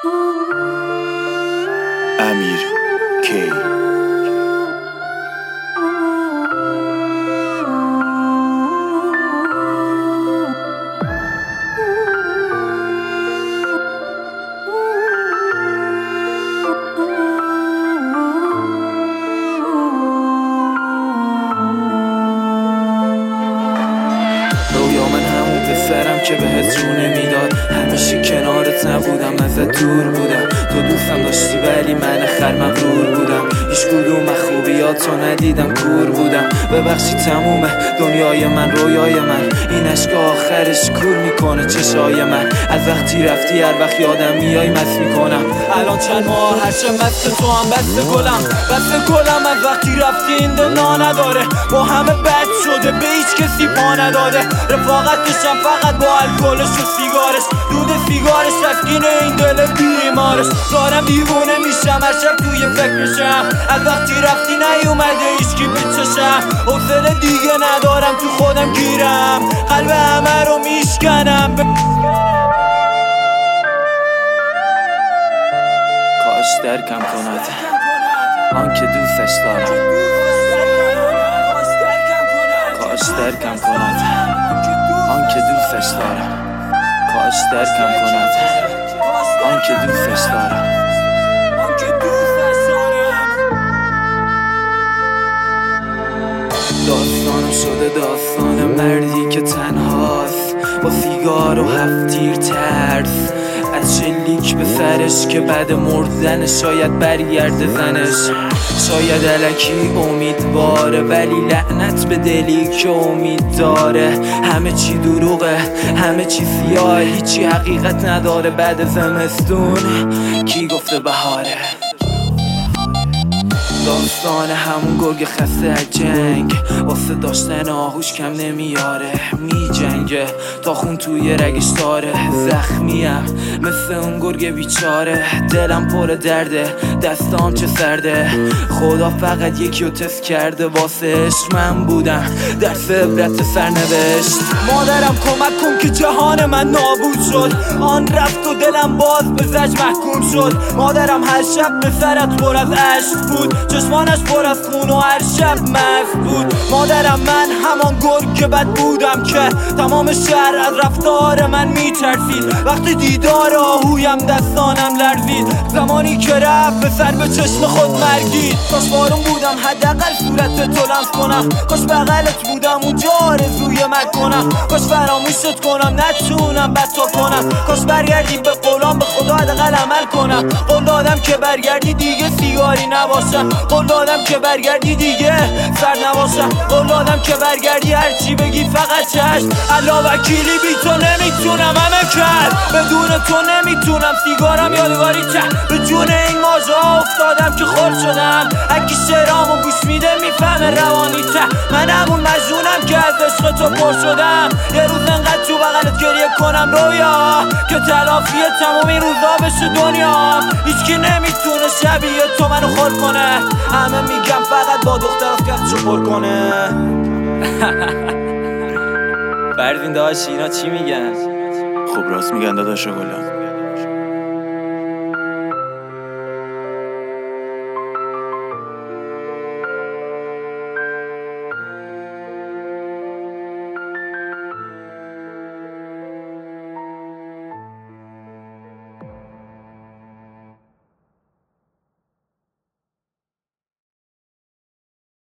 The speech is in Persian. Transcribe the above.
امیر کی پسرم که بهت رو نمیداد، همیشه کنارت نبودم، ازت دور بودم. تو دوستم داشتی ولی من خر مغرور بودم. هیچ کدوم خوبیاتو ندیدم، کور بودم. ببخشید تمومه دنیای من، رویای من، این عشق آخرش کور میکنه چشای من. از وقتی رفتی هر وقت یادم میای مست میکنم. الان چند ماه هرچه مست تو هم بست گلم. از وقتی رفتی این دل نداره، با همه بد شده، به هیچ کسی پا نداده. رفاقت داشتم فقط با الکلش و سیگارش، دود سیگارش تسکین این دل بیمارش. دارم دیوونه میشم هر شب توی فکرشم، از وقتی رفتی نیومده هیچکی پیچشم. حوصله دیگه ندارم تو خودم گیرم، قلب همه رو میشکنم. کاش درکم کند آنکه دوستش دارم، کاش درکم کند آنکه دوستش دارم، کاش درکم کند آنکه دوستش دارم. داستانم شده داستان مردی که تنهاست، با سیگار و 7 تیر ترس، از شلیک به سرش که بعد مردن شاید برگرده زنش. شاید الکی امیدواره ولی لعنت به دلی که امید داره. همه چی دروغه، همه چی سیاه، هیچی حقیقت نداره. بعد زمستون کی گفته بهاره؟ داستان همون گرگ خسته از جنگ، واسه داشتن آهوش کم نمیاره. می جنگه تا خون توی رگش داره. زخمیم مثل اون گرگ بیچاره، دلم پر درده، دستام چه سرده. خدا فقط یکی رو تست کرده واسه عشق، من بودم درس عبرت سرنوشت. مادرم کمک کن که جهان من نابود شد، آن رفت و دلم باز به زج محکوم شد. مادرم هر شب به سرت پر از عشق بود، چشمانش پر از خون و هر شب مست بود. مادرم من همان گرگ که بد بودم که تمام شهر از رفتار من میترسید. وقتی دیدار آهویم دستانم لرزید، زمانی که رفت به سر به چشم خود مرگید. کاش بارون بودم حداقل صورت تو لمس کنم، کاش بغلت بودم اونجا آرزوی مرگ کنم. کاش فراموشت کنم نتونم بد تو کنم، کاش برگردی به قولام به خدا حداقل عمل کنم. قول دادم که برگردی دیگه سیگاری نباشم، قول دادم که برگردی دیگه سرد نباشم، قول دادم که برگردی هرچی بگی فقط چشم. الله وکیلی بی تو نمیتونم همه کرد، بدون تو نمیتونم سیگارم یادگاری کرد. به جون این ماجرا افتادم که خور شدم، هرکی شعرامو گوش میده میفهمه روانی ته. من همون مجنونم که از عشق تو پر شدم، یه روز انقدر تو بغلت گریه کنم رویا که تلافی تمام این روزا بشه دنیا. هیچکی نمیتونه شبیه تو منو خور کنه، همه میگم فقط با دختراست کفشو پر کنه. بردین داشت اینا چی میگن؟ خب راست میگن داداش گلم.